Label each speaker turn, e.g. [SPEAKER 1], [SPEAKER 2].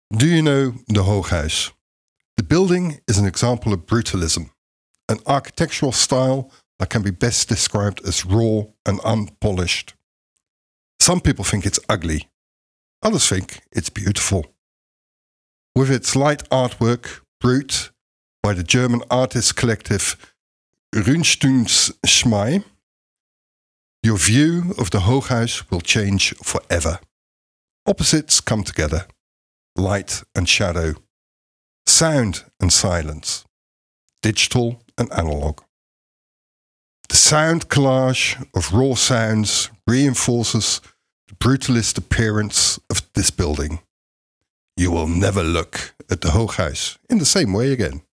[SPEAKER 1] Do you know the Hooghuis? The building is an example of brutalism, an architectural style that can be best described as raw and unpolished. Some people think it's ugly, others think it's beautiful. With its light artwork, Brut, by the German artist collective Runstunsschmei, your view of the Hooghuis will change forever. Opposites come together, light and shadow, sound and silence, digital and analog. The sound collage of raw sounds reinforces the brutalist appearance of this building. You will never look at the Hooghuis in the same way again.